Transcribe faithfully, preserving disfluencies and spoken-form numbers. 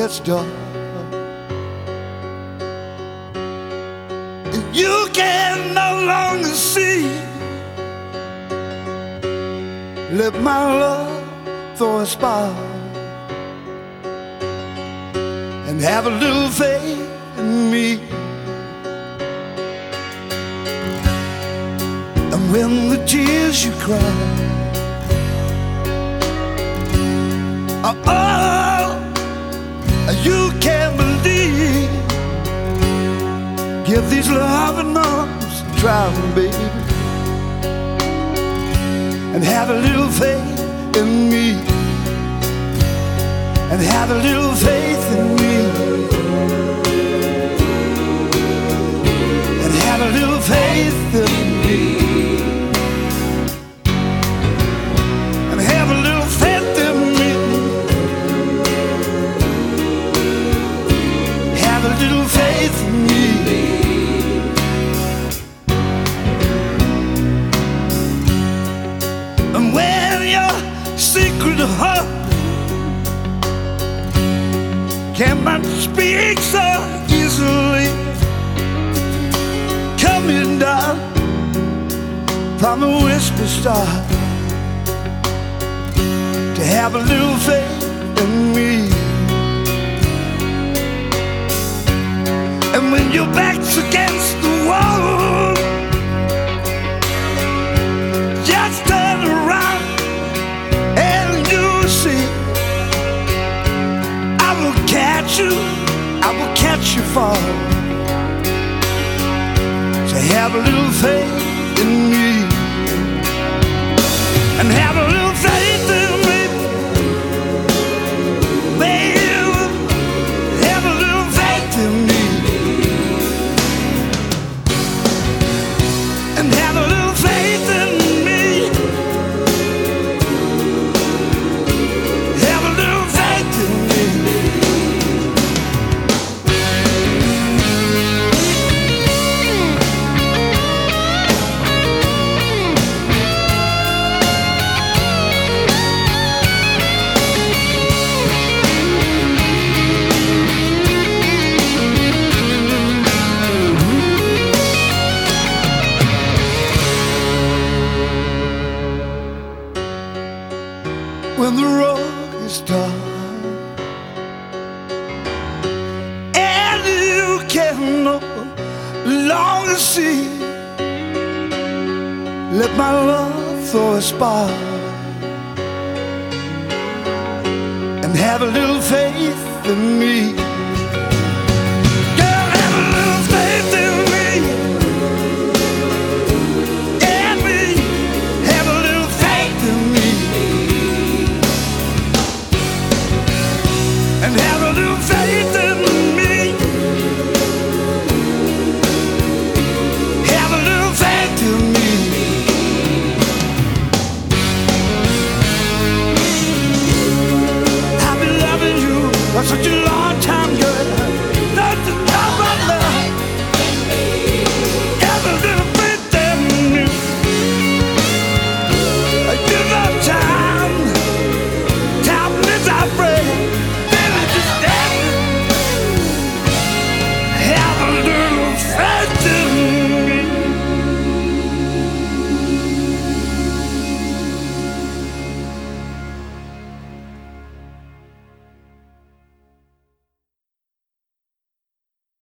gets dark and you can no longer see, let my love throw a spark and have a little faith in me. And when the tears you cry are all you can believe, give these loving arms a try, baby, and have a little faith in me, and have a little faith in me, and have a little faith in me, and have a little faith in me, have a little faith in me. And when your secret heart cannot speak so easily, coming down from a whisper star, to have a little faith in me. And when your back's against the wall, just turn around and you'll see I will catch you, I will catch you fall. So have a little faith in me, and have a little faith in me, baby, have a little faith in me, and have a little faith in me, have a little faith in me. When the road is dark and you can no longer see, let my love throw a spark and have a little faith in me. Girl, have a little faith in me, and me, have a little faith in me, and have a little faith in me, have a little faith in me. I've been loving you for such a long time, girl.